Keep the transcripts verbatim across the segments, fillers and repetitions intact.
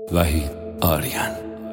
وحید آریان.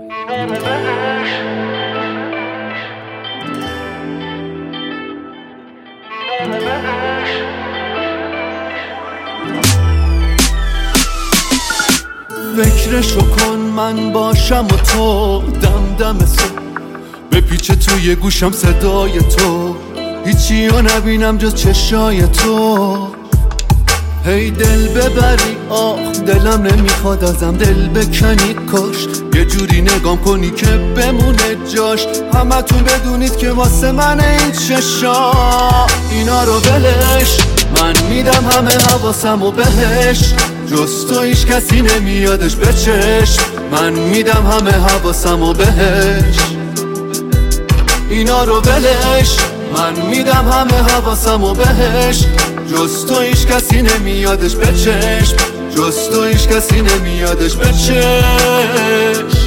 فکرشو کن من باشم و تو دم دم صبح بپیچه توی گوشم صدای تو، هیچی رو نبینم جز چشای تو. هی دل ببری آخ دلم نمیخواد ازم دل بکنی کاش یه جوری نگام کنی که بمونه جاش. همه تون بدونید که واسه من این چشا اینا رو بلش، من میدم همه حواسم و بهش، جز تو هیچ کسی نمیادش به چشم. من میدم همه حواسم و بهش، اینا رو بلش، من میدم همه حواسم و بهش، جز تو هیچ کسی نمیادش به چشم، جز تو هیچ کسی نمیادش به چشم.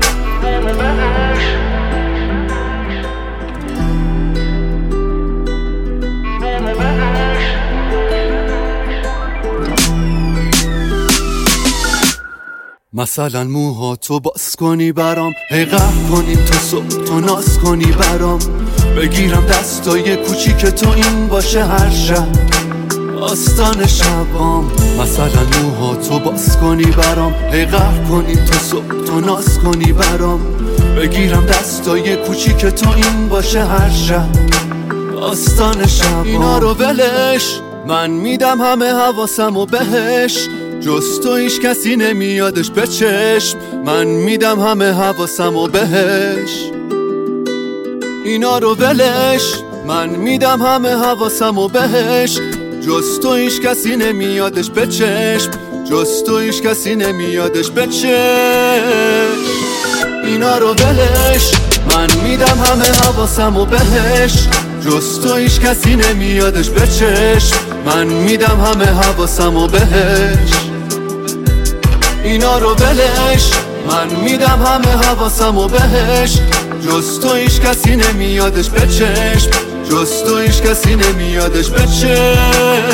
مثلا موها تو باز کنی برام، هی قهر کنیم تو صبح تو ناز کنی برام، بگیرم دستای کوچیک تو این باشه هر شب آستان شبام. مثلا موها تو باز کنی برام، هی قهر کنیم تو صبح تو ناز کنی برام، بگیرم دستای کوچیک تو این باشه هر شب آستان شبام. اینا رو ولش، من میدم همه حواسم و بهش، جز تو هیچ کسی نمیادش به چشم. من میدم همه حواسم و بهش، اینا رو ولش، من میدم همه حواسم و بهش، جز تو هیچ کسی نمیادش به چشم، جز تو هیچ کسی نمیادش به چشم. اینا رو ولش، من میدم همه حواسم و بهش، جز تو هیچ کسی نمیادش به چشم. من میدم همه حواسم و بهش، اینا رو ولش، من میدم همه حواسم و بهش، جز تو هیچ کسی نمیادش به چشم، جز تو هیچ کسی نمیادش به چشم.